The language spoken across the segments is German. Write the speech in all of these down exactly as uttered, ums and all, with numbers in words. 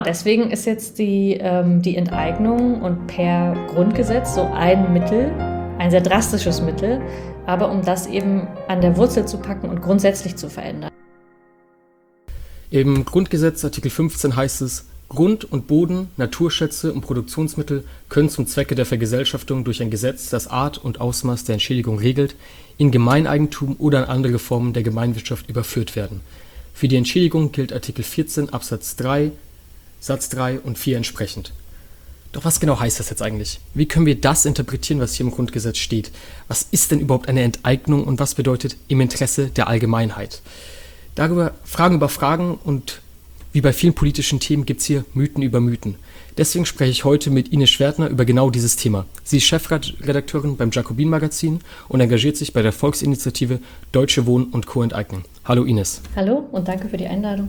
Deswegen ist jetzt die, ähm, die Enteignung und per Grundgesetz so ein Mittel, ein sehr drastisches Mittel, aber um das eben an der Wurzel zu packen und grundsätzlich zu verändern. Im Grundgesetz Artikel fünfzehn heißt es, Grund und Boden, Naturschätze und Produktionsmittel können zum Zwecke der Vergesellschaftung durch ein Gesetz das Art und Ausmaß der Entschädigung regelt, in Gemeineigentum oder in andere Formen der Gemeinwirtschaft überführt werden. Für die Entschädigung gilt Artikel vierzehn Absatz drei Satz drei und vier entsprechend. Doch was genau heißt das jetzt eigentlich? Wie können wir das interpretieren, was hier im Grundgesetz steht? Was ist denn überhaupt eine Enteignung und was bedeutet im Interesse der Allgemeinheit? Darüber Fragen über Fragen und wie bei vielen politischen Themen gibt es hier Mythen über Mythen. Deswegen spreche ich heute mit Ines Schwertner über genau dieses Thema. Sie ist Chefredakteurin beim Jacobin-Magazin und engagiert sich bei der Volksinitiative Deutsche Wohnen und Co. enteignen. Hallo Ines. Hallo und danke für die Einladung.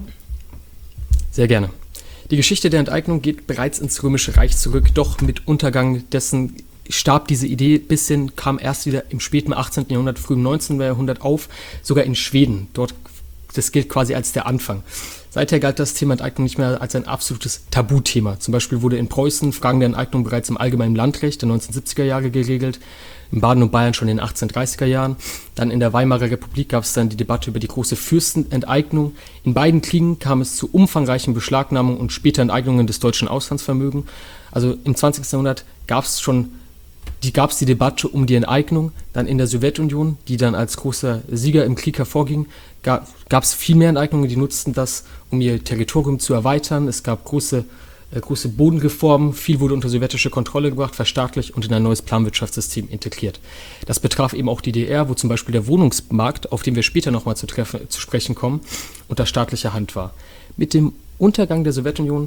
Sehr gerne. Die Geschichte der Enteignung geht bereits ins Römische Reich zurück, doch mit Untergang dessen starb diese Idee bis hin, kam erst wieder im späten achtzehnten. Jahrhundert, frühen neunzehnten. Jahrhundert auf, sogar in Schweden. Dort, das gilt quasi als der Anfang. Seither galt das Thema Enteignung nicht mehr als ein absolutes Tabuthema. Zum Beispiel wurde in Preußen Fragen der Enteignung bereits im allgemeinen Landrecht der neunzehnhundertsiebziger Jahre geregelt, in Baden und Bayern schon in den achtzehnhundertdreißiger Jahren. Dann in der Weimarer Republik gab es dann die Debatte über die große Fürstenenteignung. In beiden Kriegen kam es zu umfangreichen Beschlagnahmungen und später Enteignungen des deutschen Auslandsvermögens. Also im zwanzigsten. Jahrhundert gab es schon die, gab's die Debatte um die Enteignung. Dann in der Sowjetunion, die dann als großer Sieger im Krieg hervorging, gab es viel mehr Enteignungen, die nutzten das, um ihr Territorium zu erweitern. Es gab große Äh, große Bodenreformen, viel wurde unter sowjetische Kontrolle gebracht, verstaatlicht und in ein neues Planwirtschaftssystem integriert. Das betraf eben auch die D D R, wo zum Beispiel der Wohnungsmarkt, auf den wir später nochmal zu, treffen, zu sprechen kommen, unter staatlicher Hand war. Mit dem Untergang der Sowjetunion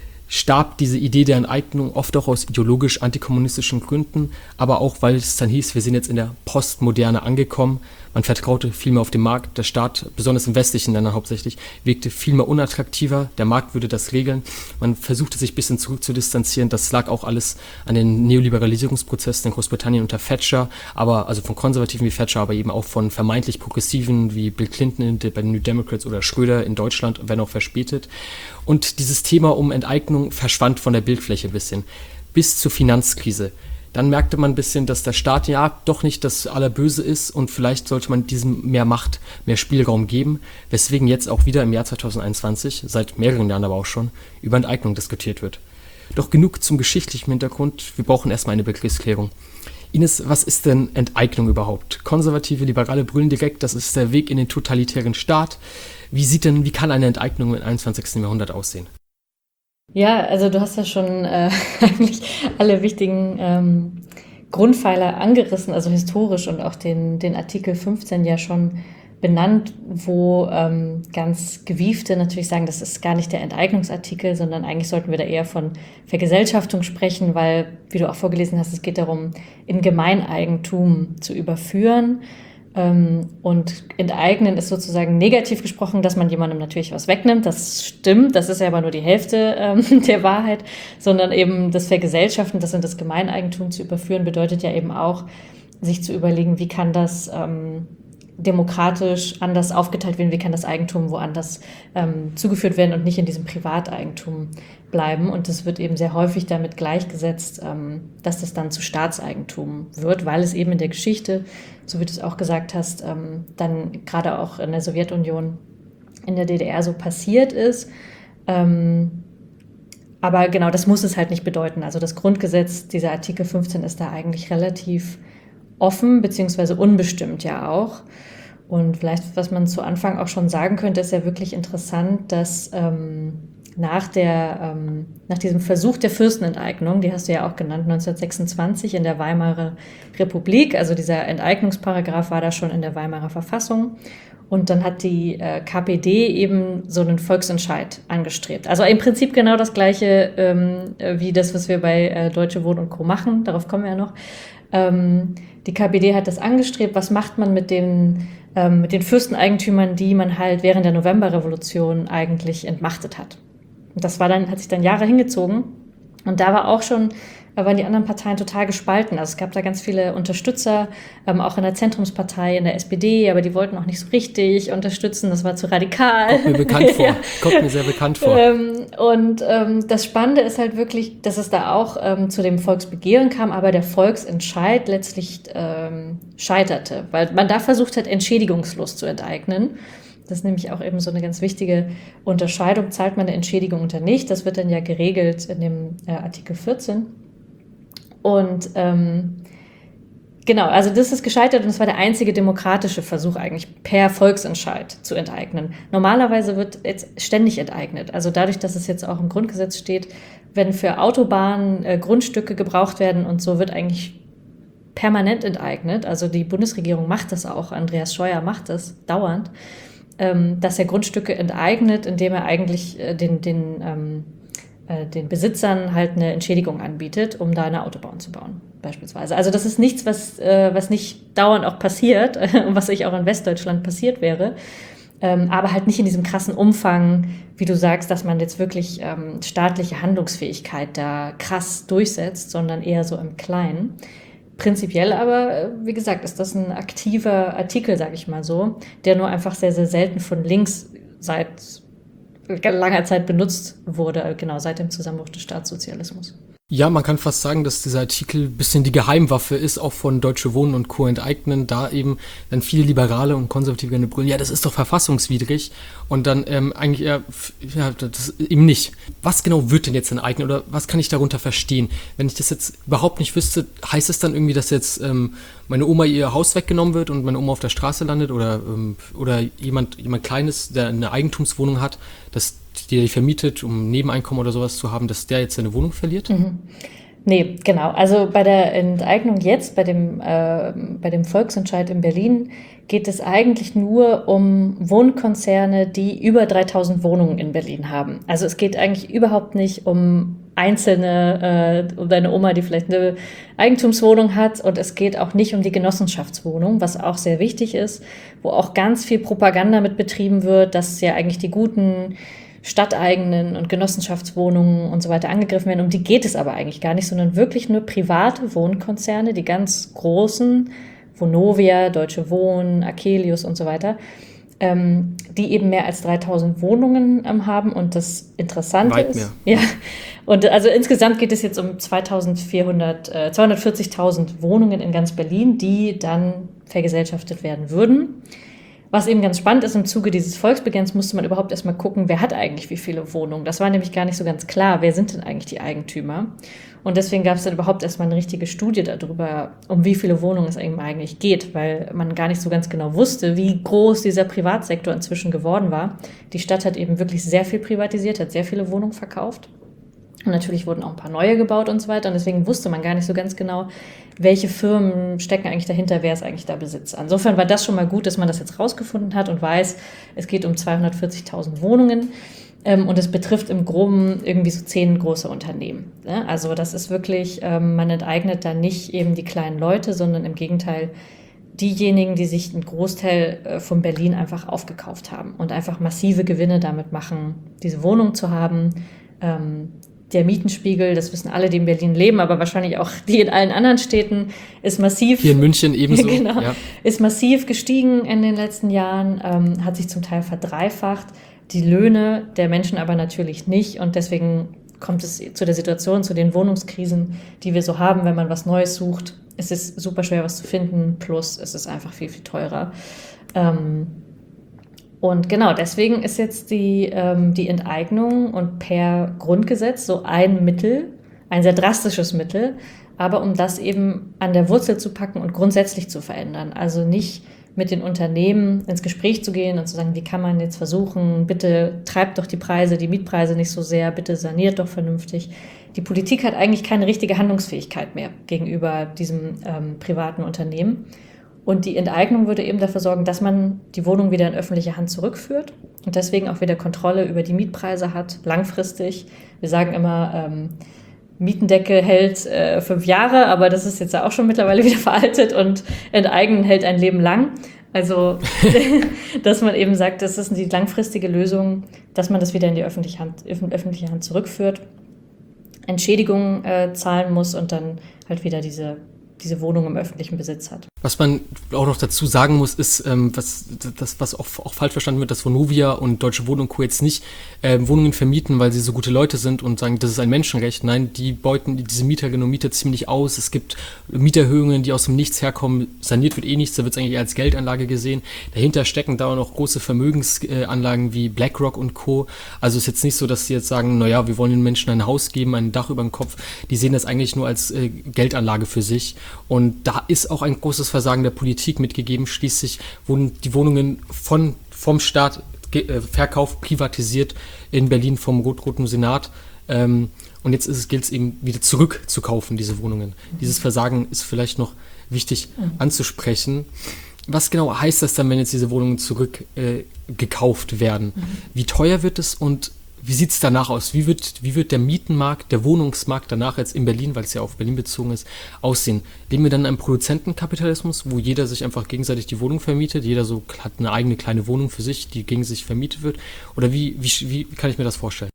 starb diese Idee der Enteignung oft auch aus ideologisch antikommunistischen Gründen, aber auch, weil es dann hieß, wir sind jetzt in der Postmoderne angekommen. Man vertraute viel mehr auf den Markt. Der Staat, besonders in westlichen Ländern hauptsächlich, wirkte viel mehr unattraktiver. Der Markt würde das regeln. Man versuchte sich ein bisschen zurück zu distanzieren. Das lag auch alles an den Neoliberalisierungsprozessen in Großbritannien unter Thatcher, aber also von Konservativen wie Thatcher, aber eben auch von vermeintlich Progressiven wie Bill Clinton bei den New Democrats oder Schröder in Deutschland, wenn auch verspätet. Und dieses Thema um Enteignung verschwand von der Bildfläche ein bisschen. Bis zur Finanzkrise. Dann merkte man ein bisschen, dass der Staat ja doch nicht das Allerböse ist und vielleicht sollte man diesem mehr Macht, mehr Spielraum geben, weswegen jetzt auch wieder im Jahr zweitausendeinundzwanzig, seit mehreren Jahren aber auch schon, über Enteignung diskutiert wird. Doch genug zum geschichtlichen Hintergrund, wir brauchen erstmal eine Begriffsklärung. Ines, was ist denn Enteignung überhaupt? Konservative, Liberale brüllen direkt, das ist der Weg in den totalitären Staat. Wie sieht denn, wie kann eine Enteignung im einundzwanzigsten. Jahrhundert aussehen? Ja, also du hast ja schon äh, eigentlich alle wichtigen ähm, Grundpfeiler angerissen, also historisch und auch den, den Artikel fünfzehn ja schon benannt, wo ähm, ganz Gewiefte natürlich sagen, das ist gar nicht der Enteignungsartikel, sondern eigentlich sollten wir da eher von Vergesellschaftung sprechen, weil, wie du auch vorgelesen hast, es geht darum, in Gemeineigentum zu überführen. Und enteignen ist sozusagen negativ gesprochen, dass man jemandem natürlich was wegnimmt. Das stimmt, das ist ja aber nur die Hälfte ähm, der Wahrheit, sondern eben das Vergesellschaften, das in das Gemeineigentum zu überführen, bedeutet ja eben auch, sich zu überlegen, wie kann das ähm, demokratisch anders aufgeteilt werden, wie kann das Eigentum woanders ähm, zugeführt werden und nicht in diesem Privateigentum bleiben. Und das wird eben sehr häufig damit gleichgesetzt, ähm, dass das dann zu Staatseigentum wird, weil es eben in der Geschichte, so wie du es auch gesagt hast, ähm, dann gerade auch in der Sowjetunion, in der D D R so passiert ist. Ähm, aber genau, das muss es halt nicht bedeuten. Also das Grundgesetz, dieser Artikel fünfzehn, ist da eigentlich relativ offen, beziehungsweise unbestimmt ja auch. Und vielleicht, was man zu Anfang auch schon sagen könnte, ist ja wirklich interessant, dass ähm, nach, der, ähm, nach diesem Versuch der Fürstenenteignung, die hast du ja auch genannt, neunzehnhundertsechsundzwanzig in der Weimarer Republik, also dieser Enteignungsparagraph war da schon in der Weimarer Verfassung. Und dann hat die äh, K P D eben so einen Volksentscheid angestrebt. Also im Prinzip genau das Gleiche ähm, wie das, was wir bei äh, Deutsche Wohnen und Co. machen, darauf kommen wir ja noch. Ähm, die K P D hat das angestrebt, was macht man mit den, ähm, mit den Fürsteneigentümern, die man halt während der Novemberrevolution eigentlich entmachtet hat. Und das war dann, hat sich dann Jahre hingezogen. Und da war auch schon da waren die anderen Parteien total gespalten. Also es gab da ganz viele Unterstützer, ähm, auch in der Zentrumspartei, in der S P D, aber die wollten auch nicht so richtig unterstützen, das war zu radikal. Kommt mir bekannt vor, ja. Kommt mir sehr bekannt vor. Ähm, und ähm, das Spannende ist halt wirklich, dass es da auch ähm, zu dem Volksbegehren kam, aber der Volksentscheid letztlich ähm, scheiterte, weil man da versucht hat, entschädigungslos zu enteignen. Das ist nämlich auch eben so eine ganz wichtige Unterscheidung. Zahlt man eine Entschädigung oder nicht? Das wird dann ja geregelt in dem äh, Artikel vierzehn. Und ähm, genau, also das ist gescheitert und es war der einzige demokratische Versuch eigentlich per Volksentscheid zu enteignen. Normalerweise wird jetzt ständig enteignet. Also dadurch, dass es jetzt auch im Grundgesetz steht, wenn für Autobahnen äh, Grundstücke gebraucht werden und so, wird eigentlich permanent enteignet. Also die Bundesregierung macht das auch. Andreas Scheuer macht das dauernd. Dass er Grundstücke enteignet, indem er eigentlich den, den, ähm, äh, den Besitzern halt eine Entschädigung anbietet, um da eine Autobahn zu bauen, beispielsweise. Also das ist nichts, was, äh, was nicht dauernd auch passiert und was sich auch in Westdeutschland passiert wäre, ähm, aber halt nicht in diesem krassen Umfang, wie du sagst, dass man jetzt wirklich ähm, staatliche Handlungsfähigkeit da krass durchsetzt, sondern eher so im Kleinen. Prinzipiell aber, wie gesagt, ist das ein aktiver Artikel, sage ich mal so, der nur einfach sehr, sehr selten von links seit langer Zeit benutzt wurde, genau seit dem Zusammenbruch des Staatssozialismus. Ja, man kann fast sagen, dass dieser Artikel ein bisschen die Geheimwaffe ist, auch von Deutsche Wohnen und Co. enteignen, da eben dann viele Liberale und Konservative gerne brüllen, ja, das ist doch verfassungswidrig und dann ähm, eigentlich eher, ja, das eben nicht. Was genau wird denn jetzt enteignet oder was kann ich darunter verstehen? Wenn ich das jetzt überhaupt nicht wüsste, heißt es dann irgendwie, dass jetzt ähm, meine Oma ihr Haus weggenommen wird und meine Oma auf der Straße landet oder, ähm, oder jemand, jemand Kleines, der eine Eigentumswohnung hat, dass die die vermietet, um Nebeneinkommen oder sowas zu haben, dass der jetzt seine Wohnung verliert? Mhm. Nee, genau. Also bei der Enteignung jetzt, bei dem, äh, bei dem Volksentscheid in Berlin, geht es eigentlich nur um Wohnkonzerne, die über dreitausend Wohnungen in Berlin haben. Also es geht eigentlich überhaupt nicht um einzelne, äh, um deine Oma, die vielleicht eine Eigentumswohnung hat, und es geht auch nicht um die Genossenschaftswohnung, was auch sehr wichtig ist, wo auch ganz viel Propaganda mit betrieben wird, dass ja eigentlich die guten stadteigenen und Genossenschaftswohnungen und so weiter angegriffen werden. Um die geht es aber eigentlich gar nicht, sondern wirklich nur private Wohnkonzerne, die ganz großen, Vonovia, Deutsche Wohnen, Akelius und so weiter, ähm, die eben mehr als dreitausend Wohnungen ähm, haben. Und das Interessante Weit ist, mehr. ja, und also insgesamt geht es jetzt um zweitausendvierhundert, äh, zweihundertvierzigtausend Wohnungen in ganz Berlin, die dann vergesellschaftet werden würden. Was eben ganz spannend ist, im Zuge dieses Volksbegehrens musste man überhaupt erstmal gucken, wer hat eigentlich wie viele Wohnungen. Das war nämlich gar nicht so ganz klar, wer sind denn eigentlich die Eigentümer. Und deswegen gab es dann überhaupt erstmal eine richtige Studie darüber, um wie viele Wohnungen es eben eigentlich geht, weil man gar nicht so ganz genau wusste, wie groß dieser Privatsektor inzwischen geworden war. Die Stadt hat eben wirklich sehr viel privatisiert, hat sehr viele Wohnungen verkauft. Und natürlich wurden auch ein paar neue gebaut und so weiter. Und deswegen wusste man gar nicht so ganz genau, welche Firmen stecken eigentlich dahinter, wer ist eigentlich da Besitzer. Insofern war das schon mal gut, dass man das jetzt rausgefunden hat und weiß, es geht um zweihundertvierzigtausend Wohnungen. Ähm, und es betrifft im Groben irgendwie so zehn große Unternehmen. Ne? Also das ist wirklich, ähm, man enteignet da nicht eben die kleinen Leute, sondern im Gegenteil diejenigen, die sich einen Großteil äh, von Berlin einfach aufgekauft haben und einfach massive Gewinne damit machen, diese Wohnung zu haben. Ähm, Der Mietenspiegel, das wissen alle, die in Berlin leben, aber wahrscheinlich auch die in allen anderen Städten, ist massiv. Hier in München ebenso. Genau, ja. Ist massiv gestiegen in den letzten Jahren, ähm, hat sich zum Teil verdreifacht. Die Löhne der Menschen aber natürlich nicht. Und deswegen kommt es zu der Situation, zu den Wohnungskrisen, die wir so haben, wenn man was Neues sucht. Es ist super schwer, was zu finden. Plus es ist einfach viel, viel teurer. Ähm, Und genau, deswegen ist jetzt die, ähm, die Enteignung und per Grundgesetz so ein Mittel, ein sehr drastisches Mittel, aber um das eben an der Wurzel zu packen und grundsätzlich zu verändern. Also nicht mit den Unternehmen ins Gespräch zu gehen und zu sagen, wie kann man jetzt versuchen, bitte treibt doch die Preise, die Mietpreise nicht so sehr, bitte saniert doch vernünftig. Die Politik hat eigentlich keine richtige Handlungsfähigkeit mehr gegenüber diesem ähm, privaten Unternehmen. Und die Enteignung würde eben dafür sorgen, dass man die Wohnung wieder in öffentliche Hand zurückführt und deswegen auch wieder Kontrolle über die Mietpreise hat, langfristig. Wir sagen immer, ähm, Mietendeckel hält äh, fünf Jahre, aber das ist jetzt auch schon mittlerweile wieder veraltet, und Enteignen hält ein Leben lang. Also, dass man eben sagt, das ist die langfristige Lösung, dass man das wieder in die öffentliche Hand, öffentliche Hand zurückführt. Entschädigung äh, zahlen muss und dann halt wieder diese diese Wohnung im öffentlichen Besitz hat. Was man auch noch dazu sagen muss, ist, ähm, was, das, was auch, auch falsch verstanden wird, dass Vonovia und Deutsche Wohnen und Co. jetzt nicht äh, Wohnungen vermieten, weil sie so gute Leute sind und sagen, das ist ein Menschenrecht. Nein, die beuten diese Mieterinnen und Mieter ziemlich aus. Es gibt Mieterhöhungen, die aus dem Nichts herkommen. Saniert wird eh nichts, da wird es eigentlich eher als Geldanlage gesehen. Dahinter stecken da auch noch große Vermögensanlagen wie BlackRock und Co. Also es ist jetzt nicht so, dass sie jetzt sagen, naja, wir wollen den Menschen ein Haus geben, ein Dach über dem Kopf. Die sehen das eigentlich nur als äh, Geldanlage für sich. Und da ist auch ein großes Versagen der Politik mitgegeben. Schließlich wurden die Wohnungen von, vom Staat ge- äh, verkauft, privatisiert in Berlin vom rot-roten Senat. Ähm, und jetzt ist es, gilt es eben wieder zurückzukaufen, diese Wohnungen. Mhm. Dieses Versagen ist vielleicht noch wichtig mhm. anzusprechen. Was genau heißt das dann, wenn jetzt diese Wohnungen zurückgekauft äh, werden? Mhm. Wie teuer wird es und wie sieht es danach aus? Wie wird, wie wird der Mietenmarkt, der Wohnungsmarkt danach jetzt in Berlin, weil es ja auf Berlin bezogen ist, aussehen? Leben wir dann in einem Produzentenkapitalismus, wo jeder sich einfach gegenseitig die Wohnung vermietet? Jeder so hat eine eigene kleine Wohnung für sich, die gegen sich vermietet wird? Oder wie, wie, wie kann ich mir das vorstellen?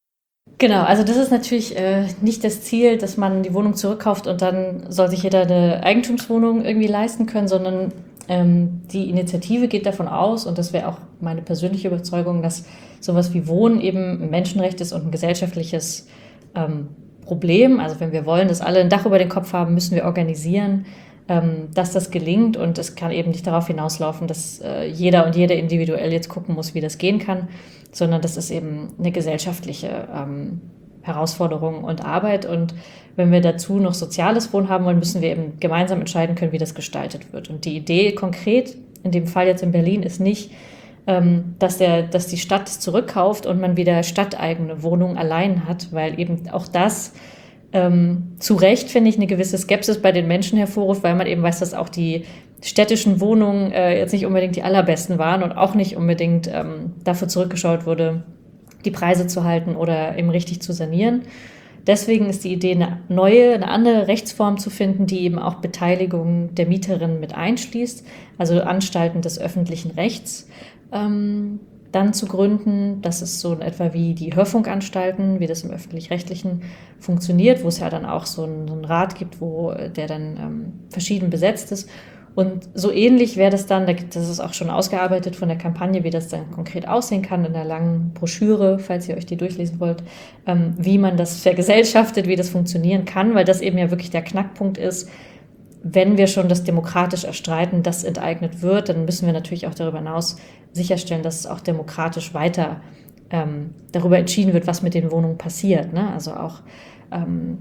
Genau, also das ist natürlich äh, nicht das Ziel, dass man die Wohnung zurückkauft und dann soll sich jeder eine Eigentumswohnung irgendwie leisten können, sondern ähm, die Initiative geht davon aus, und das wäre auch meine persönliche Überzeugung, dass sowas wie Wohnen eben ein Menschenrecht ist und ein gesellschaftliches ähm, Problem. Also wenn wir wollen, dass alle ein Dach über den Kopf haben, müssen wir organisieren, ähm, dass das gelingt, und es kann eben nicht darauf hinauslaufen, dass äh, jeder und jede individuell jetzt gucken muss, wie das gehen kann, sondern das ist eben eine gesellschaftliche ähm, Herausforderung und Arbeit. Und wenn wir dazu noch soziales Wohnen haben wollen, müssen wir eben gemeinsam entscheiden können, wie das gestaltet wird. Und die Idee konkret, in dem Fall jetzt in Berlin, ist nicht, ähm, dass, der, dass die Stadt es zurückkauft und man wieder stadteigene Wohnungen allein hat, weil eben auch das ähm, zu Recht, finde ich, eine gewisse Skepsis bei den Menschen hervorruft, weil man eben weiß, dass auch die städtischen Wohnungen äh, jetzt nicht unbedingt die allerbesten waren und auch nicht unbedingt ähm, dafür zurückgeschaut wurde, die Preise zu halten oder eben richtig zu sanieren. Deswegen ist die Idee, eine neue, eine andere Rechtsform zu finden, die eben auch Beteiligung der Mieterinnen mit einschließt, also Anstalten des öffentlichen Rechts ähm, dann zu gründen. Das ist so in etwa wie die Hörfunkanstalten, wie das im Öffentlich-Rechtlichen funktioniert, wo es ja dann auch so einen, so einen Rat gibt, wo der dann ähm, verschieden besetzt ist. Und so ähnlich wäre das dann, das ist auch schon ausgearbeitet von der Kampagne, wie das dann konkret aussehen kann in der langen Broschüre, falls ihr euch die durchlesen wollt, ähm, wie man das vergesellschaftet, wie das funktionieren kann, weil das eben ja wirklich der Knackpunkt ist. Wenn wir schon das demokratisch erstreiten, das enteignet wird, dann müssen wir natürlich auch darüber hinaus sicherstellen, dass es auch demokratisch weiter ähm, darüber entschieden wird, was mit den Wohnungen passiert, ne? Also auch ähm,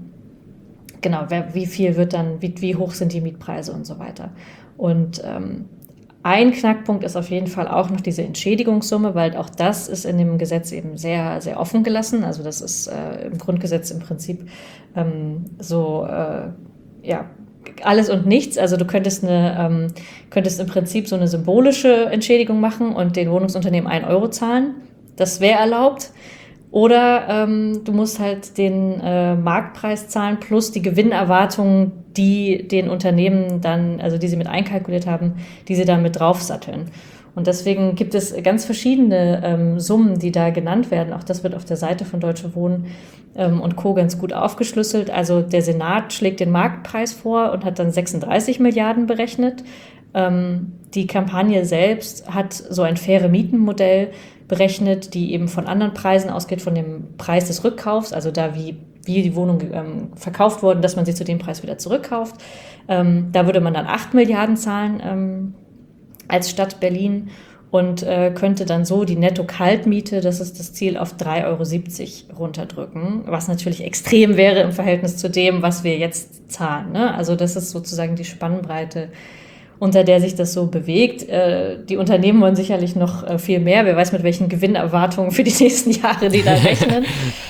genau, wer, wie viel wird dann, wie, wie hoch sind die Mietpreise und so weiter. Und ähm, ein Knackpunkt ist auf jeden Fall auch noch diese Entschädigungssumme, weil auch das ist in dem Gesetz eben sehr, sehr offen gelassen. Also das ist äh, im Grundgesetz im Prinzip ähm, so, äh, ja, alles und nichts. Also du könntest, eine, ähm, könntest im Prinzip so eine symbolische Entschädigung machen und den Wohnungsunternehmen ein Euro zahlen. Das wäre erlaubt. Oder ähm, du musst halt den äh, Marktpreis zahlen plus die Gewinnerwartungen, die den Unternehmen dann, also die sie mit einkalkuliert haben, die sie dann mit draufsatteln. Und deswegen gibt es ganz verschiedene ähm, Summen, die da genannt werden. Auch das wird auf der Seite von Deutsche Wohnen ähm, und Co. ganz gut aufgeschlüsselt. Also der Senat schlägt den Marktpreis vor und hat dann sechsunddreißig Milliarden berechnet. Ähm, die Kampagne selbst hat so ein faire Mietenmodell berechnet, die eben von anderen Preisen ausgeht, von dem Preis des Rückkaufs, also da wie, wie die Wohnung ähm, verkauft wurde, dass man sie zu dem Preis wieder zurückkauft. Ähm, da würde man dann acht Milliarden zahlen ähm, als Stadt Berlin und äh, könnte dann so die Netto-Kaltmiete, das ist das Ziel, auf drei Euro siebzig runterdrücken, was natürlich extrem wäre im Verhältnis zu dem, was wir jetzt zahlen, ne? Also das ist sozusagen die Spannbreite, unter der sich das so bewegt. Die Unternehmen wollen sicherlich noch viel mehr. Wer weiß, mit welchen Gewinnerwartungen für die nächsten Jahre die da rechnen.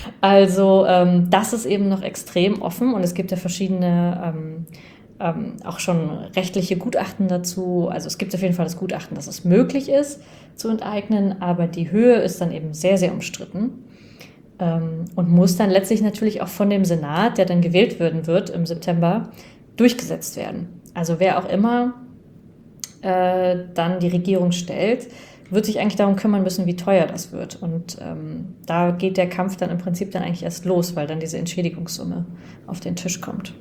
Also das ist eben noch extrem offen und es gibt ja verschiedene, auch schon rechtliche Gutachten dazu. Also es gibt auf jeden Fall das Gutachten, dass es möglich ist zu enteignen, aber die Höhe ist dann eben sehr, sehr umstritten und muss dann letztlich natürlich auch von dem Senat, der dann gewählt werden wird im September, durchgesetzt werden. Also wer auch immer äh, dann die Regierung stellt, wird sich eigentlich darum kümmern müssen, wie teuer das wird. Und ähm, da geht der Kampf dann im Prinzip dann eigentlich erst los, weil dann diese Entschädigungssumme auf den Tisch kommt.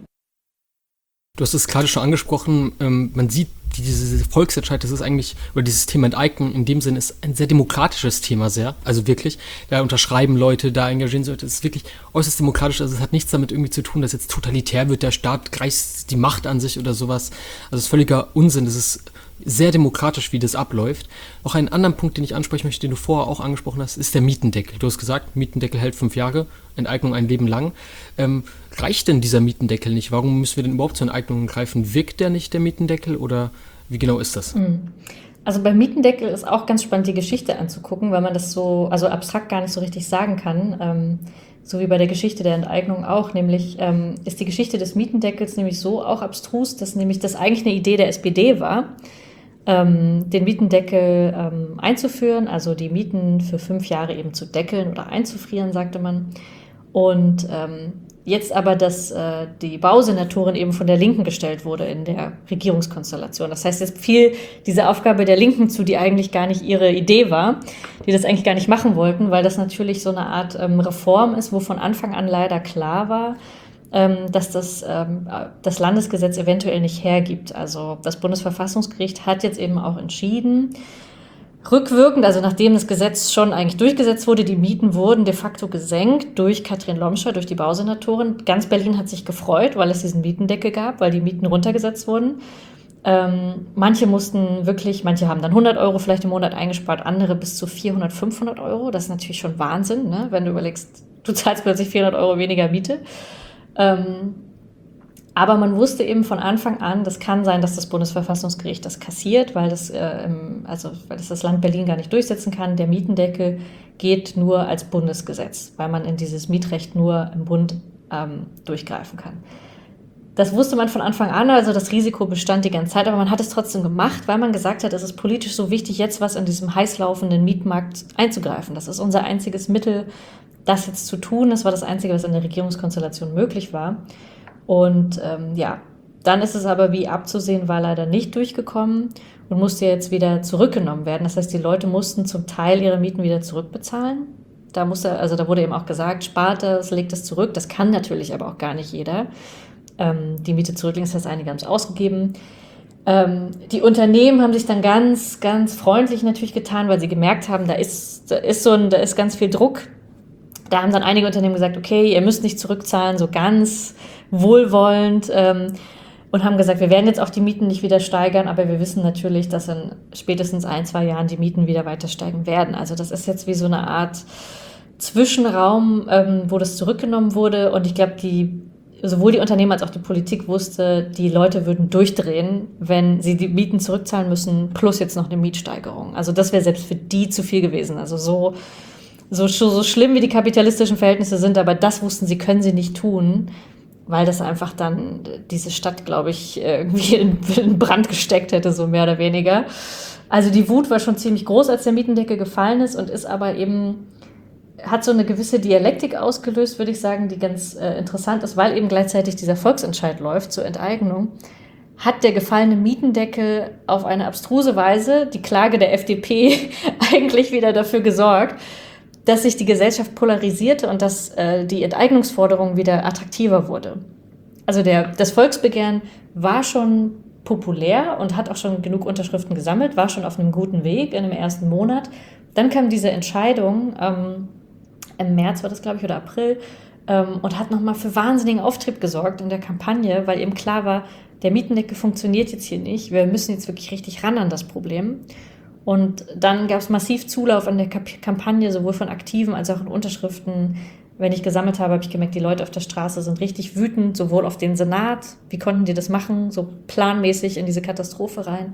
Du hast es gerade schon angesprochen, ähm, man sieht, diese Volksentscheid, das ist eigentlich, oder dieses Thema Enteignung in dem Sinne ist ein sehr demokratisches Thema, sehr, also wirklich, da unterschreiben Leute, da engagieren sich Leute, es ist wirklich äußerst demokratisch, also es hat nichts damit irgendwie zu tun, dass jetzt totalitär wird, der Staat greift die Macht an sich oder sowas, also es ist völliger Unsinn, das ist sehr demokratisch, wie das abläuft. Auch einen anderen Punkt, den ich ansprechen möchte, den du vorher auch angesprochen hast, ist der Mietendeckel. Du hast gesagt, Mietendeckel hält fünf Jahre, Enteignung ein Leben lang. Ähm, reicht denn dieser Mietendeckel nicht? Warum müssen wir denn überhaupt zu Enteignungen greifen? Wirkt der nicht, der Mietendeckel, oder wie genau ist das? Also beim Mietendeckel ist auch ganz spannend, die Geschichte anzugucken, weil man das so, also abstrakt gar nicht so richtig sagen kann. Ähm, so wie bei der Geschichte der Enteignung auch, nämlich ähm, ist die Geschichte des Mietendeckels nämlich so auch abstrus, dass nämlich das eigentlich eine Idee der S P D war, ähm, den Mietendeckel ähm, einzuführen, also die Mieten für fünf Jahre eben zu deckeln oder einzufrieren, sagte man. Und ähm, jetzt aber, dass äh, die Bausenatorin eben von der Linken gestellt wurde in der Regierungskonstellation. Das heißt, jetzt fiel diese Aufgabe der Linken zu, die eigentlich gar nicht ihre Idee war, die das eigentlich gar nicht machen wollten, weil das natürlich so eine Art ähm, Reform ist, wo von Anfang an leider klar war, ähm, dass das ähm, das Landesgesetz eventuell nicht hergibt. Also das Bundesverfassungsgericht hat jetzt eben auch entschieden, rückwirkend, also nachdem das Gesetz schon eigentlich durchgesetzt wurde, die Mieten wurden de facto gesenkt durch Katrin Lomscher, durch die Bausenatorin. Ganz Berlin hat sich gefreut, weil es diesen Mietendeckel gab, weil die Mieten runtergesetzt wurden. Ähm, manche mussten wirklich, manche haben dann hundert Euro vielleicht im Monat eingespart, andere bis zu vierhundert, fünfhundert Euro. Das ist natürlich schon Wahnsinn, ne? Wenn du überlegst, du zahlst plötzlich vierhundert Euro weniger Miete. Ähm, Aber man wusste eben von Anfang an, das kann sein, dass das Bundesverfassungsgericht das kassiert, weil das, äh, also, weil das das Land Berlin gar nicht durchsetzen kann. Der Mietendeckel geht nur als Bundesgesetz, weil man in dieses Mietrecht nur im Bund ähm, durchgreifen kann. Das wusste man von Anfang an, also das Risiko bestand die ganze Zeit, aber man hat es trotzdem gemacht, weil man gesagt hat, es ist politisch so wichtig, jetzt was in diesem heiß laufenden Mietmarkt einzugreifen. Das ist unser einziges Mittel, das jetzt zu tun. Das war das Einzige, was in der Regierungskonstellation möglich war. Und ähm, ja, dann ist es aber, wie abzusehen war, leider nicht durchgekommen und musste jetzt wieder zurückgenommen werden. Das heißt, die Leute mussten zum Teil ihre Mieten wieder zurückbezahlen. Da musste, also da wurde eben auch gesagt, spart das, legt es zurück. Das kann natürlich aber auch gar nicht jeder. Ähm, die Miete zurücklegen, das heißt, einige haben es ausgegeben. Ähm, die Unternehmen haben sich dann ganz, ganz freundlich natürlich getan, weil sie gemerkt haben, da ist, da ist so ein, da ist ganz viel Druck. Da haben dann einige Unternehmen gesagt, okay, ihr müsst nicht zurückzahlen, so ganz wohlwollend, ähm, und haben gesagt, wir werden jetzt auch die Mieten nicht wieder steigern, aber wir wissen natürlich, dass in spätestens ein, zwei Jahren die Mieten wieder weiter steigen werden. Also das ist jetzt wie so eine Art Zwischenraum, ähm, wo das zurückgenommen wurde, und ich glaube, die sowohl die Unternehmen als auch die Politik wusste, die Leute würden durchdrehen, wenn sie die Mieten zurückzahlen müssen, plus jetzt noch eine Mietsteigerung. Also das wäre selbst für die zu viel gewesen. Also so So, so schlimm wie die kapitalistischen Verhältnisse sind, aber das wussten sie, können sie nicht tun, weil das einfach dann diese Stadt, glaube ich, irgendwie in Brand gesteckt hätte, so mehr oder weniger. Also die Wut war schon ziemlich groß, als der Mietendeckel gefallen ist, und ist aber eben, hat so eine gewisse Dialektik ausgelöst, würde ich sagen, die ganz äh, interessant ist, weil eben gleichzeitig dieser Volksentscheid läuft zur Enteignung. Hat der gefallene Mietendeckel auf eine abstruse Weise, die Klage der F D P, eigentlich wieder dafür gesorgt, dass sich die Gesellschaft polarisierte und dass äh, die Enteignungsforderung wieder attraktiver wurde. Also der, das Volksbegehren war schon populär und hat auch schon genug Unterschriften gesammelt, war schon auf einem guten Weg in dem ersten Monat. Dann kam diese Entscheidung, ähm, im März war das, glaube ich, oder April, ähm, und hat nochmal für wahnsinnigen Auftrieb gesorgt in der Kampagne, weil eben klar war, der Mietendeckel funktioniert jetzt hier nicht, wir müssen jetzt wirklich richtig ran an das Problem. Und dann gab es massiv Zulauf an der Kampagne, sowohl von Aktiven als auch in Unterschriften. Wenn ich gesammelt habe, habe ich gemerkt, die Leute auf der Straße sind richtig wütend, sowohl auf den Senat, wie konnten die das machen, so planmäßig in diese Katastrophe rein.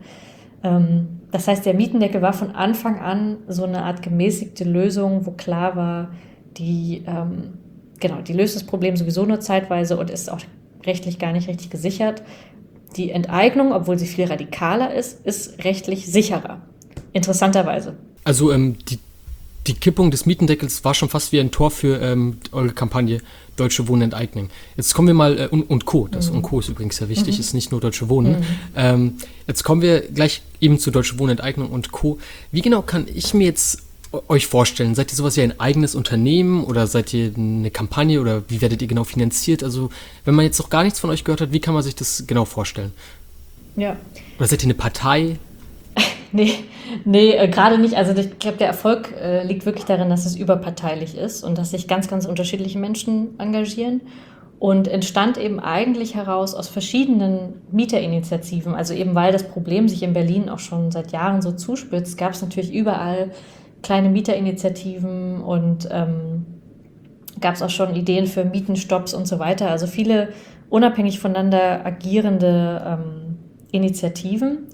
Das heißt, der Mietendeckel war von Anfang an so eine Art gemäßigte Lösung, wo klar war, die, ähm, genau, die löst das Problem sowieso nur zeitweise und ist auch rechtlich gar nicht richtig gesichert. Die Enteignung, obwohl sie viel radikaler ist, ist rechtlich sicherer. Interessanterweise. Also ähm, die, die Kippung des Mietendeckels war schon fast wie ein Tor für ähm, eure Kampagne Deutsche Wohnen enteignen. Jetzt kommen wir mal, äh, und, und Co., das mhm. und Co. ist übrigens sehr wichtig, mhm. ist nicht nur Deutsche Wohnen. Mhm. Ähm, jetzt kommen wir gleich eben zu Deutsche Wohnen Enteignung und Co. Wie genau kann ich mir jetzt euch vorstellen? Seid ihr sowas wie ein eigenes Unternehmen oder seid ihr eine Kampagne oder wie werdet ihr genau finanziert? Also wenn man jetzt noch gar nichts von euch gehört hat, wie kann man sich das genau vorstellen? Ja. Oder seid ihr eine Partei? Nee, nee äh, gerade nicht. Also ich glaube, der Erfolg äh, liegt wirklich darin, dass es überparteilich ist und dass sich ganz, ganz unterschiedliche Menschen engagieren. Und entstand eben eigentlich heraus aus verschiedenen Mieterinitiativen. Also eben weil das Problem sich in Berlin auch schon seit Jahren so zuspitzt, gab es natürlich überall kleine Mieterinitiativen und ähm, gab es auch schon Ideen für Mietenstopps und so weiter. Also viele unabhängig voneinander agierende ähm, Initiativen.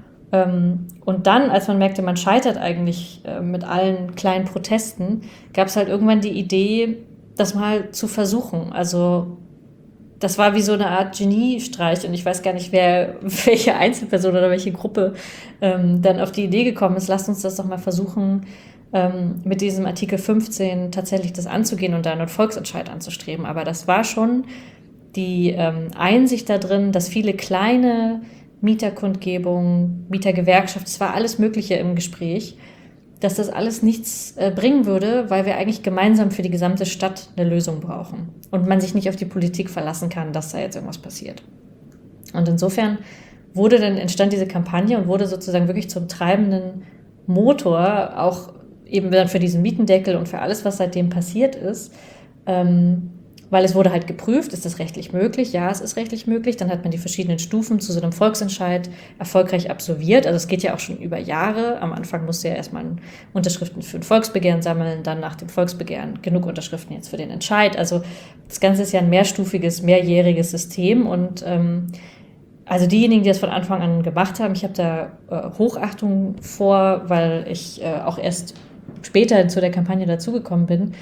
Und dann, als man merkte, man scheitert eigentlich mit allen kleinen Protesten, gab es halt irgendwann die Idee, das mal zu versuchen. Also das war wie so eine Art Geniestreich und ich weiß gar nicht, wer, welche Einzelperson oder welche Gruppe ähm, dann auf die Idee gekommen ist, lasst uns das doch mal versuchen, ähm, mit diesem Artikel fünfzehn tatsächlich das anzugehen und da einen Volksentscheid anzustreben. Aber das war schon die ähm, Einsicht da drin, dass viele kleine Mieterkundgebung, Mietergewerkschaft, es war alles Mögliche im Gespräch, dass das alles nichts äh, bringen würde, weil wir eigentlich gemeinsam für die gesamte Stadt eine Lösung brauchen und man sich nicht auf die Politik verlassen kann, dass da jetzt irgendwas passiert. Und insofern wurde dann, entstand diese Kampagne und wurde sozusagen wirklich zum treibenden Motor, auch eben dann für diesen Mietendeckel und für alles, was seitdem passiert ist, ähm, weil es wurde halt geprüft, ist das rechtlich möglich? Ja, es ist rechtlich möglich. Dann hat man die verschiedenen Stufen zu so einem Volksentscheid erfolgreich absolviert. Also es geht ja auch schon über Jahre. Am Anfang musste ja erstmal Unterschriften für ein Volksbegehren sammeln, dann nach dem Volksbegehren genug Unterschriften jetzt für den Entscheid. Also das Ganze ist ja ein mehrstufiges, mehrjähriges System. Und ähm, also diejenigen, die das von Anfang an gemacht haben, ich habe da äh, Hochachtung vor, weil ich äh, auch erst später zu der Kampagne dazugekommen bin.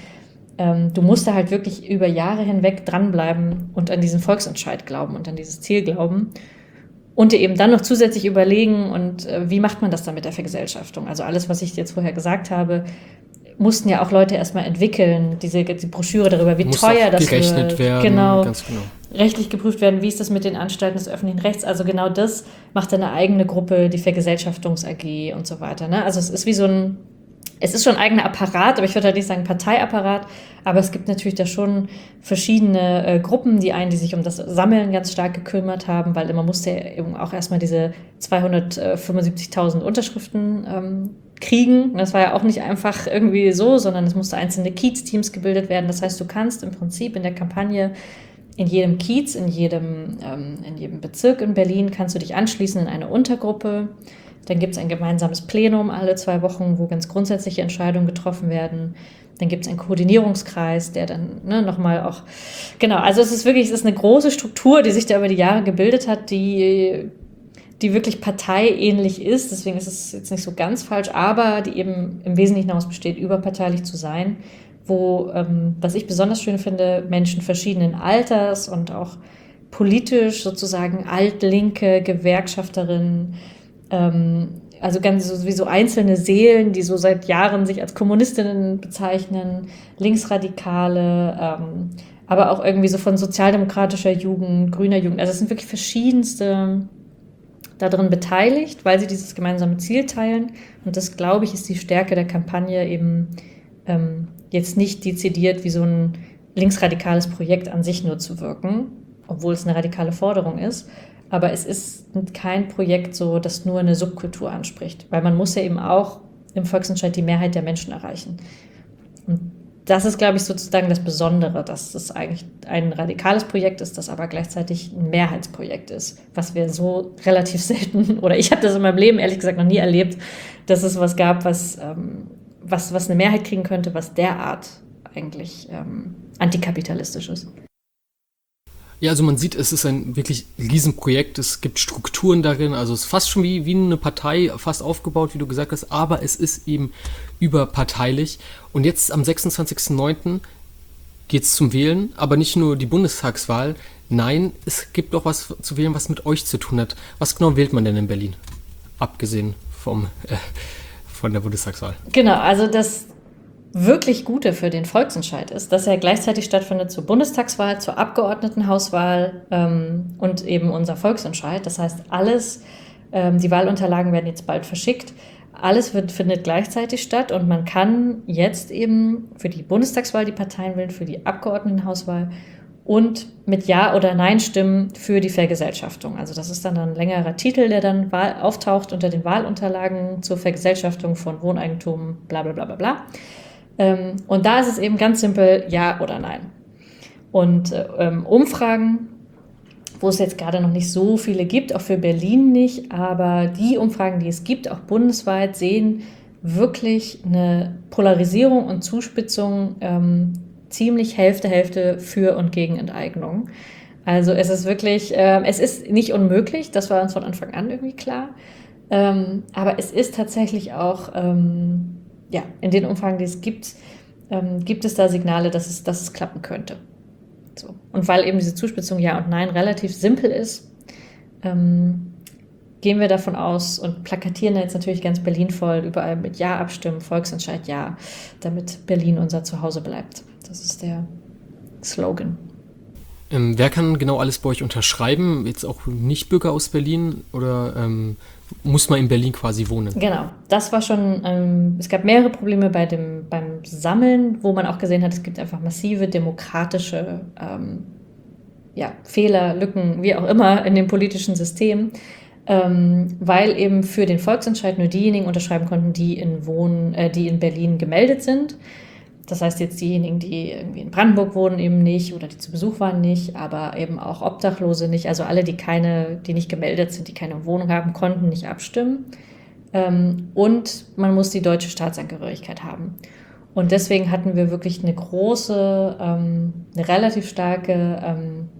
Du musst da halt wirklich über Jahre hinweg dranbleiben und an diesen Volksentscheid glauben und an dieses Ziel glauben und dir eben dann noch zusätzlich überlegen, und äh, wie macht man das dann mit der Vergesellschaftung? Also alles, was ich jetzt vorher gesagt habe, mussten ja auch Leute erstmal entwickeln, diese die Broschüre darüber, wie muss teuer das gerechnet wird. Werden, genau, ganz genau. Rechtlich geprüft werden, wie ist das mit den Anstalten des öffentlichen Rechts? Also genau das macht eine eigene Gruppe, die Vergesellschaftungs-A G und so weiter. Ne? Also es ist wie so ein Es ist schon ein eigener Apparat, aber ich würde halt nicht sagen Parteiapparat, aber es gibt natürlich da schon verschiedene äh, Gruppen, die einen, die sich um das Sammeln ganz stark gekümmert haben, weil man musste ja eben auch erstmal diese zweihundertfünfundsiebzigtausend Unterschriften ähm, kriegen. Und das war ja auch nicht einfach irgendwie so, sondern es musste einzelne Kiez-Teams gebildet werden. Das heißt, du kannst im Prinzip in der Kampagne in jedem Kiez, in jedem, ähm, in jedem Bezirk in Berlin kannst du dich anschließen in eine Untergruppe. Dann gibt es ein gemeinsames Plenum alle zwei Wochen, wo ganz grundsätzliche Entscheidungen getroffen werden. Dann gibt es einen Koordinierungskreis, der dann ne, nochmal auch, genau, also es ist wirklich, es ist eine große Struktur, die sich da über die Jahre gebildet hat, die, die wirklich parteiähnlich ist. Deswegen ist es jetzt nicht so ganz falsch, aber die eben im Wesentlichen daraus besteht, überparteilich zu sein, wo, ähm, was ich besonders schön finde, Menschen verschiedenen Alters und auch politisch sozusagen altlinke Gewerkschafterinnen, also ganz so, wie so einzelne Seelen, die so seit Jahren sich als Kommunistinnen bezeichnen, Linksradikale, ähm, aber auch irgendwie so von sozialdemokratischer Jugend, grüner Jugend. Also es sind wirklich verschiedenste darin beteiligt, weil sie dieses gemeinsame Ziel teilen. Und das, glaube ich, ist die Stärke der Kampagne, eben ähm, jetzt nicht dezidiert wie so ein linksradikales Projekt an sich nur zu wirken, obwohl es eine radikale Forderung ist. Aber es ist kein Projekt so, das nur eine Subkultur anspricht, weil man muss ja eben auch im Volksentscheid die Mehrheit der Menschen erreichen. Und das ist, glaube ich, sozusagen das Besondere, dass es eigentlich ein radikales Projekt ist, das aber gleichzeitig ein Mehrheitsprojekt ist, was wir so relativ selten, oder ich habe das in meinem Leben ehrlich gesagt noch nie erlebt, dass es was gab, was, ähm, was, was eine Mehrheit kriegen könnte, was derart eigentlich ähm, antikapitalistisch ist. Ja, also man sieht, es ist ein wirklich Riesenprojekt, es gibt Strukturen darin, also es ist fast schon wie, wie eine Partei, fast aufgebaut, wie du gesagt hast, aber es ist eben überparteilich. Und jetzt am sechsundzwanzigsten neunten geht es zum Wählen, aber nicht nur die Bundestagswahl, nein, es gibt auch was zu wählen, was mit euch zu tun hat. Was genau wählt man denn in Berlin, abgesehen vom, äh, von der Bundestagswahl? Genau, also das wirklich Gute für den Volksentscheid ist, dass er gleichzeitig stattfindet zur Bundestagswahl, zur Abgeordnetenhauswahl ähm, und eben unser Volksentscheid. Das heißt, alles, ähm, die Wahlunterlagen werden jetzt bald verschickt, alles wird, findet gleichzeitig statt und man kann jetzt eben für die Bundestagswahl die Parteien wählen, für die Abgeordnetenhauswahl und mit Ja oder Nein stimmen für die Vergesellschaftung. Also das ist dann ein längerer Titel, der dann Wahl, auftaucht unter den Wahlunterlagen zur Vergesellschaftung von Wohneigentum, bla bla bla bla bla. Ähm, und da ist es eben ganz simpel Ja oder Nein. Und ähm, Umfragen, wo es jetzt gerade noch nicht so viele gibt, auch für Berlin nicht, aber die Umfragen, die es gibt, auch bundesweit, sehen wirklich eine Polarisierung und Zuspitzung ähm, ziemlich Hälfte, Hälfte für und gegen Enteignung. Also es ist wirklich, äh, es ist nicht unmöglich, das war uns von Anfang an irgendwie klar, ähm, aber es ist tatsächlich auch, ähm, ja, in den Umfragen, die es gibt, ähm, gibt es da Signale, dass es, dass es klappen könnte. So. Und weil eben diese Zuspitzung Ja und Nein relativ simpel ist, ähm, gehen wir davon aus und plakatieren jetzt natürlich ganz Berlin voll, überall mit Ja abstimmen, Volksentscheid Ja, damit Berlin unser Zuhause bleibt. Das ist der Slogan. Ähm, wer kann genau alles bei euch unterschreiben? Jetzt auch Nicht-Bürger aus Berlin oder ähm, muss man in Berlin quasi wohnen? Genau, das war schon, ähm, es gab mehrere Probleme bei dem, beim Sammeln, wo man auch gesehen hat, es gibt einfach massive demokratische ähm, ja, Fehler, Lücken, wie auch immer in dem politischen System, ähm, weil eben für den Volksentscheid nur diejenigen unterschreiben konnten, die in, Wohn, äh, die in Berlin gemeldet sind. Das heißt jetzt diejenigen, die irgendwie in Brandenburg wohnen, eben nicht oder die zu Besuch waren nicht, aber eben auch Obdachlose nicht. Also alle, die keine, die nicht gemeldet sind, die keine Wohnung haben, konnten nicht abstimmen. Ähm, und man muss die deutsche Staatsangehörigkeit haben. Und deswegen hatten wir wirklich eine große, ähm, eine relativ starke ähm,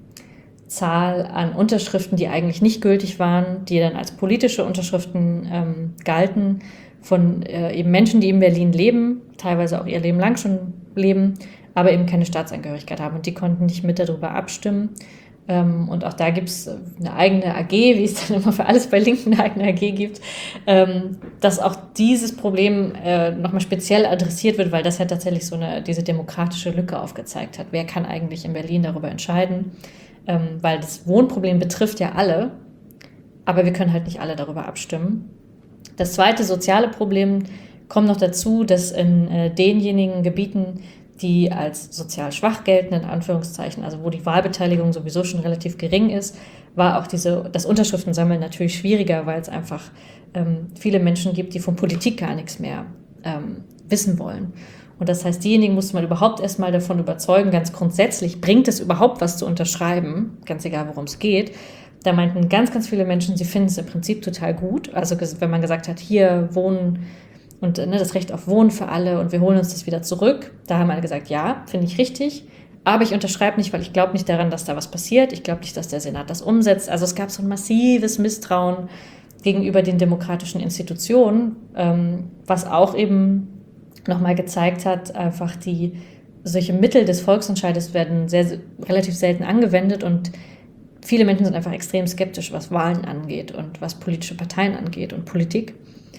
Zahl an Unterschriften, die eigentlich nicht gültig waren, die dann als politische Unterschriften ähm, galten, von äh, eben Menschen, die in Berlin leben, teilweise auch ihr Leben lang schon leben, aber eben keine Staatsangehörigkeit haben. Und die konnten nicht mit darüber abstimmen. Ähm, und auch da gibt es eine eigene A G, wie es dann immer für alles bei Linken eine eigene A G gibt, ähm, dass auch dieses Problem äh, nochmal speziell adressiert wird, weil das ja tatsächlich so eine, diese demokratische Lücke aufgezeigt hat. Wer kann eigentlich in Berlin darüber entscheiden? Ähm, weil das Wohnproblem betrifft ja alle, aber wir können halt nicht alle darüber abstimmen. Das zweite soziale Problem kommt noch dazu, dass in äh, denjenigen Gebieten, die als sozial schwach gelten, in Anführungszeichen, also wo die Wahlbeteiligung sowieso schon relativ gering ist, war auch diese, das Unterschriftensammeln natürlich schwieriger, weil es einfach ähm, viele Menschen gibt, die von Politik gar nichts mehr ähm, wissen wollen. Und das heißt, diejenigen musste man überhaupt erstmal davon überzeugen, ganz grundsätzlich, bringt es überhaupt was zu unterschreiben, ganz egal worum es geht. Da meinten ganz, ganz viele Menschen, sie finden es im Prinzip total gut. Also wenn man gesagt hat, hier wohnen und ne, das Recht auf Wohnen für alle und wir holen uns das wieder zurück, da haben alle gesagt, ja, finde ich richtig. Aber ich unterschreibe nicht, weil ich glaube nicht daran, dass da was passiert. Ich glaube nicht, dass der Senat das umsetzt. Also es gab so ein massives Misstrauen gegenüber den demokratischen Institutionen, ähm, was auch eben nochmal gezeigt hat, einfach die solche Mittel des Volksentscheides werden sehr, sehr relativ selten angewendet und viele Menschen sind einfach extrem skeptisch, was Wahlen angeht und was politische Parteien angeht und Politik.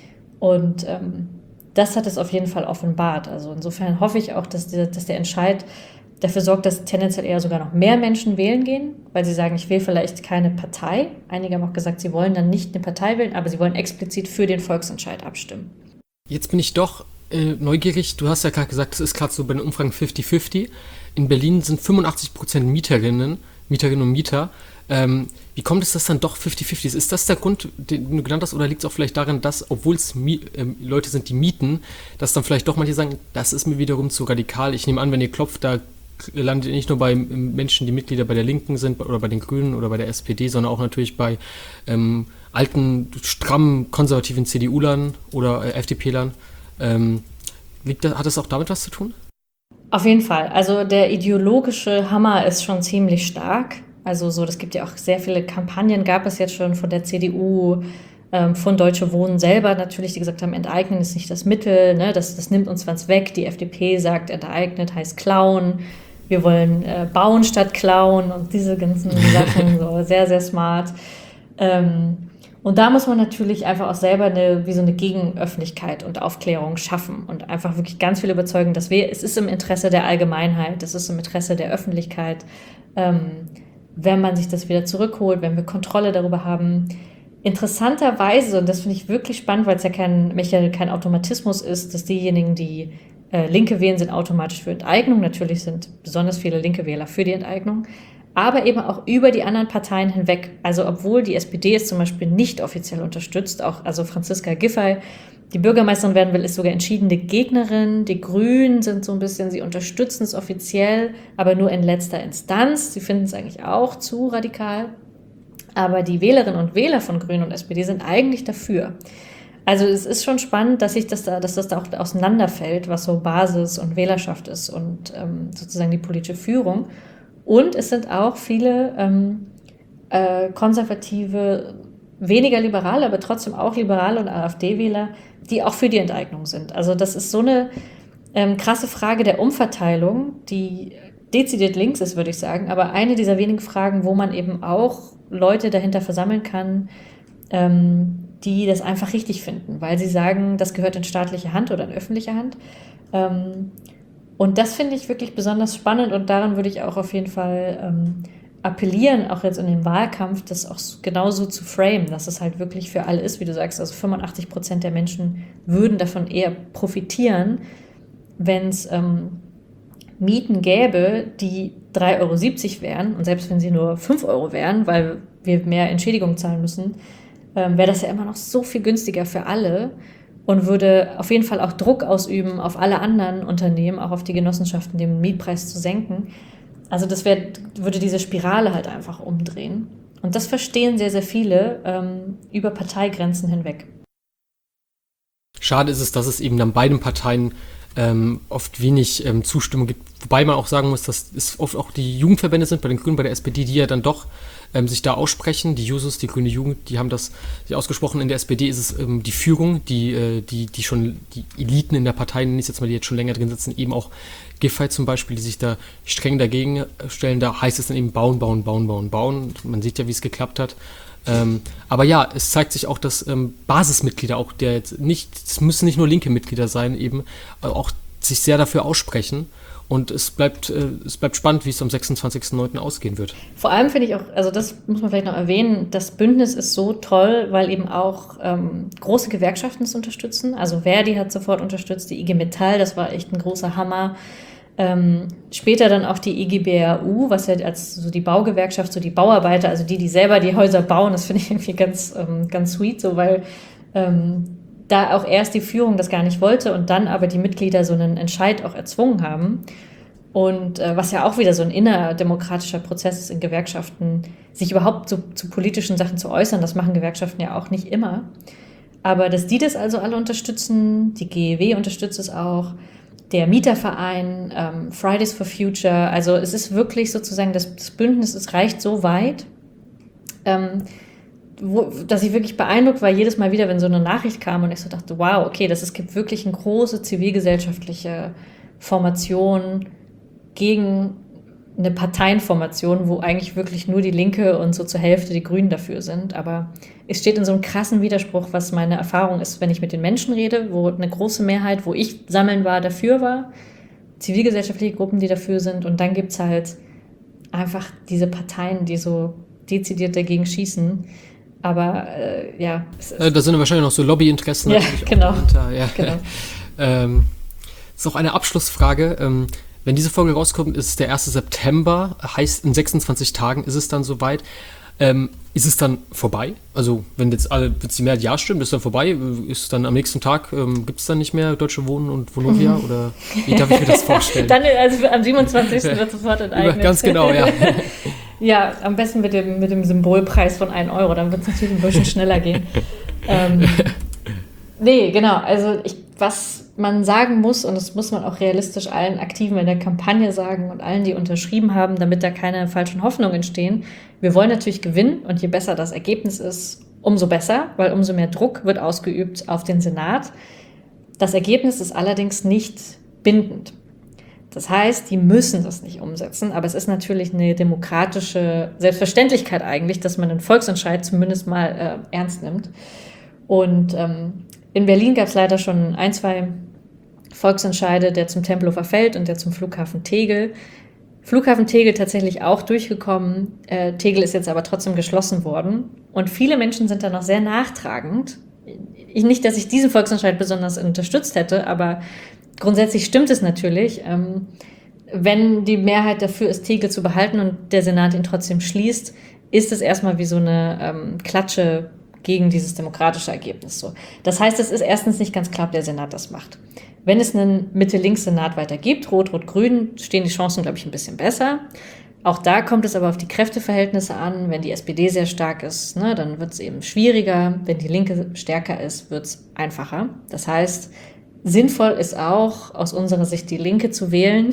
Und ähm, das hat es auf jeden Fall offenbart. Also insofern hoffe ich auch, dass der, dass der Entscheid dafür sorgt, dass tendenziell eher sogar noch mehr Menschen wählen gehen, weil sie sagen, ich will vielleicht keine Partei. Einige haben auch gesagt, sie wollen dann nicht eine Partei wählen, aber sie wollen explizit für den Volksentscheid abstimmen. Jetzt bin ich doch äh, neugierig. Du hast ja gerade gesagt, es ist gerade so bei den Umfragen fifty fifty. In Berlin sind fünfundachtzig Prozent Mieterinnen, Mieterinnen und Mieter. Ähm, wie kommt es, dass dann doch fifty fifty ist? Ist das der Grund, den du genannt hast, oder liegt es auch vielleicht darin, dass, obwohl es Mi- äh, Leute sind, die mieten, dass dann vielleicht doch manche sagen, das ist mir wiederum zu radikal. Ich nehme an, wenn ihr klopft, da landet ihr nicht nur bei Menschen, die Mitglieder bei der Linken sind oder bei den Grünen oder bei der S P D, sondern auch natürlich bei ähm, alten, strammen, konservativen C D U-Lern oder äh, F D P-Lern. Ähm, liegt da, hat das auch damit was zu tun? Auf jeden Fall. Also der ideologische Hammer ist schon ziemlich stark. Also so, das gibt ja auch sehr viele Kampagnen, gab es jetzt schon von der C D U, ähm, von Deutsche Wohnen selber natürlich, die gesagt haben, enteignen ist nicht das Mittel, ne? das, das nimmt uns was weg. Die F D P sagt, enteignet heißt klauen. Wir wollen äh, bauen statt klauen und diese ganzen Sachen, so sehr, sehr smart. Ähm, Und da muss man natürlich einfach auch selber eine, wie so eine Gegenöffentlichkeit und Aufklärung schaffen und einfach wirklich ganz viel überzeugen, dass wir, es ist im Interesse der Allgemeinheit, es ist im Interesse der Öffentlichkeit, ähm, wenn man sich das wieder zurückholt, wenn wir Kontrolle darüber haben. Interessanterweise, und das finde ich wirklich spannend, weil es ja kein, kein Automatismus ist, dass diejenigen, die äh, Linke wählen, sind automatisch für Enteignung. Natürlich sind besonders viele linke Wähler für die Enteignung, aber eben auch über die anderen Parteien hinweg. Also obwohl die S P D es zum Beispiel nicht offiziell unterstützt, auch also Franziska Giffey, die Bürgermeisterin werden will, ist sogar entschiedene Gegnerin. Die Grünen sind so ein bisschen, sie unterstützen es offiziell, aber nur in letzter Instanz. Sie finden es eigentlich auch zu radikal. Aber die Wählerinnen und Wähler von Grünen und S P D sind eigentlich dafür. Also es ist schon spannend, dass sich das da, dass das da auch auseinanderfällt, was so Basis und Wählerschaft ist und ähm, sozusagen die politische Führung. Und es sind auch viele ähm, äh, konservative, weniger liberale, aber trotzdem auch liberale und AfD-Wähler, die auch für die Enteignung sind. Also das ist so eine ähm, krasse Frage der Umverteilung, die dezidiert links ist, würde ich sagen, aber eine dieser wenigen Fragen, wo man eben auch Leute dahinter versammeln kann, ähm, die das einfach richtig finden, weil sie sagen, das gehört in staatliche Hand oder in öffentliche Hand. Ähm, und das finde ich wirklich besonders spannend und daran würde ich auch auf jeden Fall ähm, appellieren, auch jetzt in dem Wahlkampf, das auch genauso zu framen, dass es halt wirklich für alle ist, wie du sagst, also fünfundachtzig Prozent der Menschen würden davon eher profitieren, wenn es ähm, Mieten gäbe, die drei Euro siebzig wären und selbst wenn sie nur fünf Euro wären, weil wir mehr Entschädigung zahlen müssen, ähm, wäre das ja immer noch so viel günstiger für alle und würde auf jeden Fall auch Druck ausüben auf alle anderen Unternehmen, auch auf die Genossenschaften, den Mietpreis zu senken. Also das wär, würde diese Spirale halt einfach umdrehen. Und das verstehen sehr, sehr viele ähm, über Parteigrenzen hinweg. Schade ist es, dass es eben dann beiden Parteien ähm, oft wenig ähm, Zustimmung gibt. Wobei man auch sagen muss, dass es oft auch die Jugendverbände sind, bei den Grünen, bei der S P D, die ja dann doch ähm, sich da aussprechen. Die Jusos, die Grüne Jugend, die haben das sich ausgesprochen. In der S P D ist es ähm, die Führung, die, äh, die, die schon, die Eliten in der Partei, nenne ich jetzt mal, die jetzt schon länger drin sitzen, eben auch Giffey zum Beispiel, die sich da streng dagegen stellen. Da heißt es dann eben bauen, bauen, bauen, bauen, bauen. Man sieht ja, wie es geklappt hat. Ähm, aber ja, es zeigt sich auch, dass ähm, Basismitglieder auch, der jetzt nicht, es müssen nicht nur linke Mitglieder sein, eben äh, auch sich sehr dafür aussprechen. Und es bleibt, äh, es bleibt spannend, wie es am sechsundzwanzigsten neunten ausgehen wird. Vor allem finde ich auch, also das muss man vielleicht noch erwähnen, das Bündnis ist so toll, weil eben auch ähm, große Gewerkschaften es unterstützen. Also Verdi hat sofort unterstützt, die I G Metall, das war echt ein großer Hammer. Ähm, später dann auch die I G B R U, was ja als so die Baugewerkschaft, so die Bauarbeiter, also die, die selber die Häuser bauen, das finde ich irgendwie ganz, ähm, ganz sweet, so weil ähm, da auch erst die Führung das gar nicht wollte und dann aber die Mitglieder so einen Entscheid auch erzwungen haben. Und äh, was ja auch wieder so ein innerdemokratischer Prozess ist in Gewerkschaften, sich überhaupt zu, zu politischen Sachen zu äußern, das machen Gewerkschaften ja auch nicht immer. Aber dass die das also alle unterstützen, die G E W unterstützt es auch, der Mieterverein, ähm, Fridays for Future, also es ist wirklich sozusagen, das, das Bündnis, es reicht so weit, ähm, wo, dass ich wirklich beeindruckt war, jedes Mal wieder, wenn so eine Nachricht kam und ich so dachte, wow, okay, das, es gibt wirklich eine große zivilgesellschaftliche Formation gegen eine Parteienformation, wo eigentlich wirklich nur die Linke und so zur Hälfte die Grünen dafür sind. Aber es steht in so einem krassen Widerspruch, was meine Erfahrung ist, wenn ich mit den Menschen rede, wo eine große Mehrheit, wo ich sammeln war, dafür war, zivilgesellschaftliche Gruppen, die dafür sind. Und dann gibt es halt einfach diese Parteien, die so dezidiert dagegen schießen. Aber äh, ja. Es ist da sind wahrscheinlich noch so Lobbyinteressen. Ja, genau. Dahinter. Ja. genau. ähm, ist auch eine Abschlussfrage. Ähm, Wenn diese Folge rauskommt, ist es der erste September, heißt in sechsundzwanzig Tagen ist es dann soweit. Ähm, ist es dann vorbei? Also wenn jetzt alle, wenn die Mehrheit ja stimmt, ist dann vorbei? Ist dann am nächsten Tag, ähm, gibt es dann nicht mehr Deutsche Wohnen und Vonovia? Mhm. Oder wie darf ich mir das vorstellen? Dann, also am siebenundzwanzigsten wird sofort enteignet. Ganz genau, ja. Ja, am besten mit dem, mit dem Symbolpreis von ein Euro, dann wird es natürlich ein bisschen schneller gehen. ähm, nee, genau, also ich, was man sagen muss, und das muss man auch realistisch allen Aktiven in der Kampagne sagen und allen, die unterschrieben haben, damit da keine falschen Hoffnungen entstehen. Wir wollen natürlich gewinnen und je besser das Ergebnis ist, umso besser, weil umso mehr Druck wird ausgeübt auf den Senat. Das Ergebnis ist allerdings nicht bindend. Das heißt, die müssen das nicht umsetzen, aber es ist natürlich eine demokratische Selbstverständlichkeit eigentlich, dass man einen Volksentscheid zumindest mal äh, ernst nimmt. Und ähm, in Berlin gab es leider schon ein, zwei Volksentscheide, der zum Tempelhofer Feld und der zum Flughafen Tegel. Flughafen Tegel tatsächlich auch durchgekommen. Äh, Tegel ist jetzt aber trotzdem geschlossen worden. Und viele Menschen sind da noch sehr nachtragend. Ich, nicht, dass ich diesen Volksentscheid besonders unterstützt hätte, aber grundsätzlich stimmt es natürlich. Ähm, wenn die Mehrheit dafür ist, Tegel zu behalten und der Senat ihn trotzdem schließt, ist es erstmal wie so eine ähm, Klatsche gegen dieses demokratische Ergebnis. So. Das heißt, es ist erstens nicht ganz klar, ob der Senat das macht. Wenn es einen Mitte-Links-Senat weiter gibt, Rot-Rot-Grün, stehen die Chancen, glaube ich, ein bisschen besser. Auch da kommt es aber auf die Kräfteverhältnisse an. Wenn die S P D sehr stark ist, ne, dann wird es eben schwieriger. Wenn die Linke stärker ist, wird es einfacher. Das heißt, sinnvoll ist auch aus unserer Sicht die Linke zu wählen.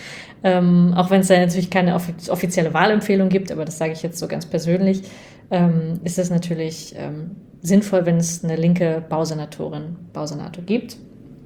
Ähm, auch wenn es da natürlich keine offi- offizielle Wahlempfehlung gibt, aber das sage ich jetzt so ganz persönlich, ähm, ist es natürlich ähm, sinnvoll, wenn es eine linke Bausenatorin, Bausenator gibt.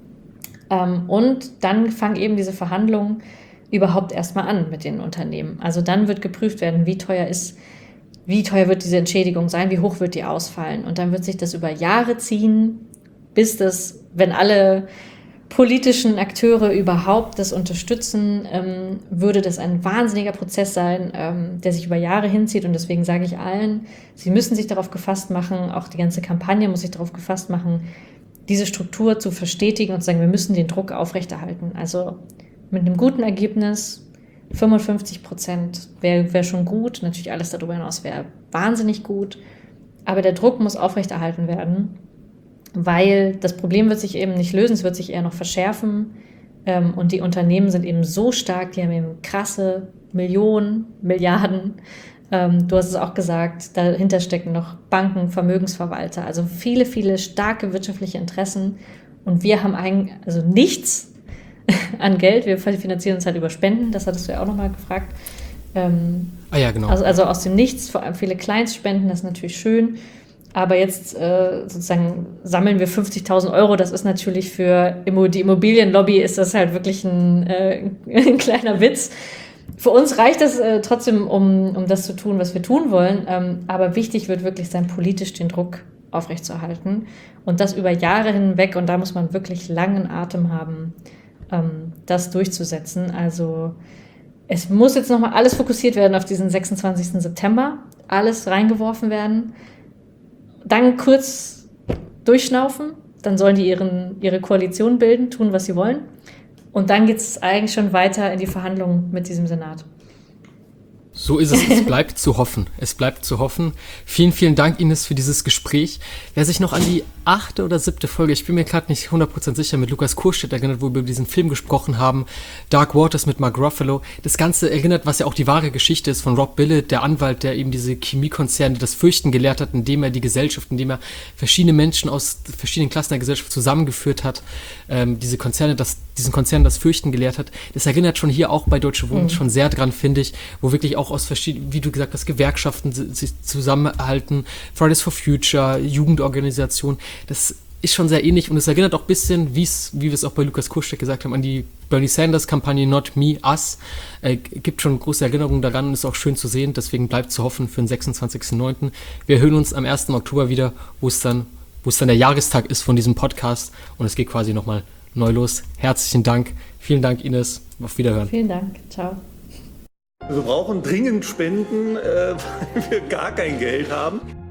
Ähm, und dann fangen eben diese Verhandlungen überhaupt erstmal an mit den Unternehmen. Also dann wird geprüft werden, wie teuer ist, wie teuer wird diese Entschädigung sein, wie hoch wird die ausfallen. Und dann wird sich das über Jahre ziehen, bis das, wenn alle politischen Akteure überhaupt das unterstützen, ähm, würde das ein wahnsinniger Prozess sein, ähm, der sich über Jahre hinzieht. Und deswegen sage ich allen, sie müssen sich darauf gefasst machen, auch die ganze Kampagne muss sich darauf gefasst machen, diese Struktur zu verstetigen und zu sagen, wir müssen den Druck aufrechterhalten. Also mit einem guten Ergebnis, fünfundfünfzig Prozent wäre wär schon gut. Natürlich alles darüber hinaus wäre wahnsinnig gut. Aber der Druck muss aufrechterhalten werden, weil das Problem wird sich eben nicht lösen, es wird sich eher noch verschärfen. Ähm, und die Unternehmen sind eben so stark, die haben eben krasse Millionen, Milliarden. Ähm, du hast es auch gesagt, dahinter stecken noch Banken, Vermögensverwalter, also viele, viele starke wirtschaftliche Interessen. Und wir haben eigentlich also nichts an Geld. Wir finanzieren uns halt über Spenden, das hattest du ja auch nochmal gefragt. Ähm, ah ja, genau. Also, also aus dem Nichts, vor allem viele Kleinstspenden, das ist natürlich schön. Aber jetzt äh, sozusagen sammeln wir fünfzigtausend Euro. Das ist natürlich für Immo- die Immobilienlobby ist das halt wirklich ein, äh, ein kleiner Witz. Für uns reicht das äh, trotzdem, um, um das zu tun, was wir tun wollen. Ähm, aber wichtig wird wirklich sein, politisch den Druck aufrechtzuerhalten. Und das über Jahre hinweg. Und da muss man wirklich langen Atem haben, ähm, das durchzusetzen. Also es muss jetzt nochmal alles fokussiert werden auf diesen sechsundzwanzigsten September. Alles reingeworfen werden. Dann kurz durchschnaufen, dann sollen die ihren, ihre Koalition bilden, tun, was sie wollen. Und dann geht es eigentlich schon weiter in die Verhandlungen mit diesem Senat. So ist es. Es bleibt zu hoffen. Es bleibt zu hoffen. Vielen, vielen Dank, Ines, für dieses Gespräch. Wer sich noch an die achte oder siebte Folge, ich bin mir gerade nicht hundert Prozent sicher, mit Lukas Kurstedt erinnert, wo wir über diesen Film gesprochen haben, Dark Waters mit Mark Ruffalo. Das Ganze erinnert, was ja auch die wahre Geschichte ist von Rob Billet, der Anwalt, der eben diese Chemiekonzerne das Fürchten gelehrt hat, indem er die Gesellschaft, indem er verschiedene Menschen aus verschiedenen Klassen der Gesellschaft zusammengeführt hat, ähm, diese Konzerne, das, diesen Konzernen das Fürchten gelehrt hat. Das erinnert schon hier auch bei Deutsche Wohnen mhm. schon sehr dran, finde ich, wo wirklich auch aus verschiedenen, wie du gesagt hast, Gewerkschaften sich zusammenhalten, Fridays for Future, Jugendorganisationen. Das ist schon sehr ähnlich und es erinnert auch ein bisschen, wie's, wie wir es auch bei Lukas Kurstedt gesagt haben, an die Bernie Sanders-Kampagne Not Me, Us. Äh, gibt schon große Erinnerungen daran und ist auch schön zu sehen. Deswegen bleibt zu hoffen für den sechsundzwanzigsten neunten Wir hören uns am ersten Oktober wieder, wo es dann, wo es dann der Jahrestag ist von diesem Podcast und es geht quasi nochmal neu los. Herzlichen Dank. Vielen Dank, Ines. Auf Wiederhören. Vielen Dank. Ciao. Wir brauchen dringend Spenden, äh, weil wir gar kein Geld haben.